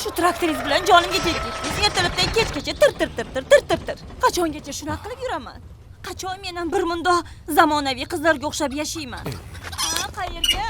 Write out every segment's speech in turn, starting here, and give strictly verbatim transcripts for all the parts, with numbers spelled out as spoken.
Shu traktoriz bilan jonimga tegib ketdingiz. Ertalabdan kechgacha tir tir tir tir tir tir tir. Qachongacha shunaqa qilib yuraman? Qachon men ham bir mundoq zamonaviy qizlarga o'xshab yashayman? Ha, qayerga?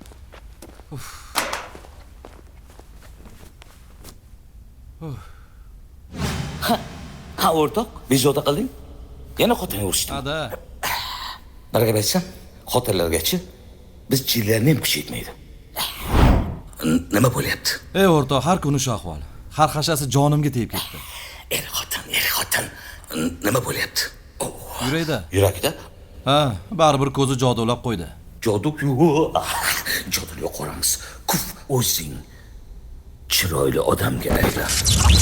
Ha o'rtoq, bezovta qilding? Yana xotinga urishdi. Ada. Baraka aytsam, xotinlargachi biz jinlarni ham kuch yetmaydi. Nima bo'lyapti? Ey o'rtoq, har kuni shu ahvol. Har xashasi jonimga tegib ketdi. Er xotin, er xotin. Nima bo'lyapti? Yurakda. Yurakda? Ha, baribir ko'zi jodolab qo'ydi. Jodu yo'q. Joduli qoramiz. Kuf o'zing. Chiroyli odamga aylan.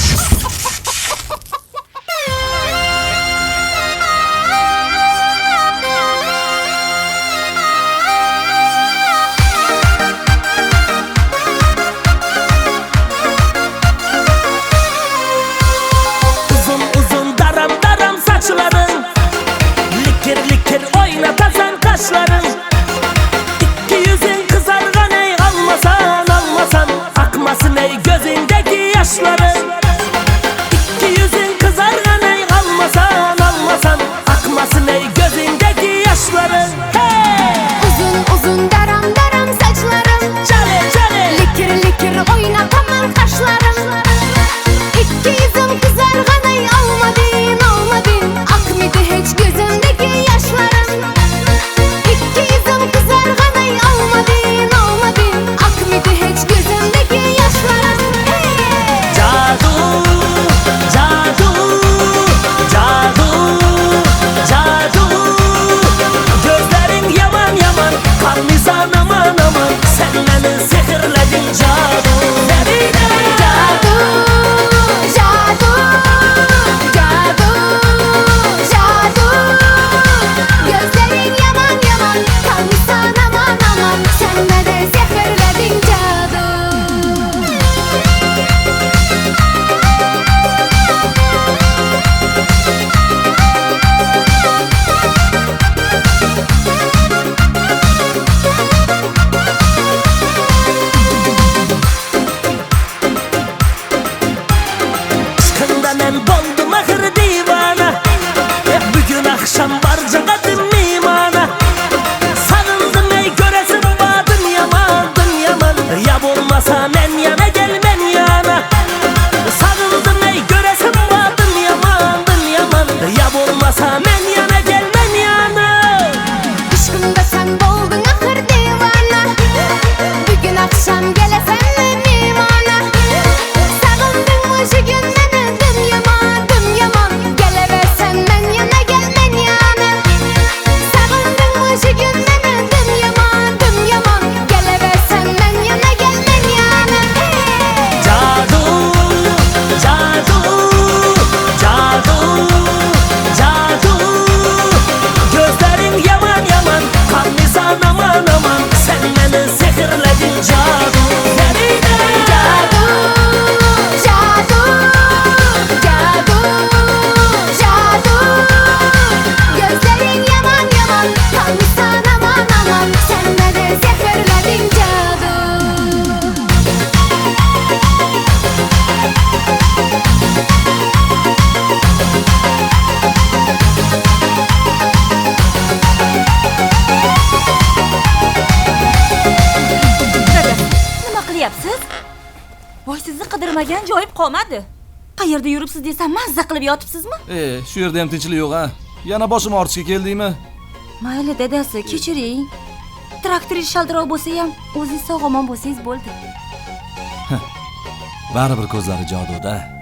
Voy, sizni qidirmagan joyim qolmadi. Qayerda yuribsiz desam, mazza qilib yotibsizmi? E, shu yerda ham tinchlik yo'q, ha. Yana boshim og'rishga keldingmi? Mayli, dadasi, kechiring. Traktor shaldirov bo'lsa ham, o'zingiz sog'-omon bo'lsangiz bo'ldi. Baribir ko'zlari joduda.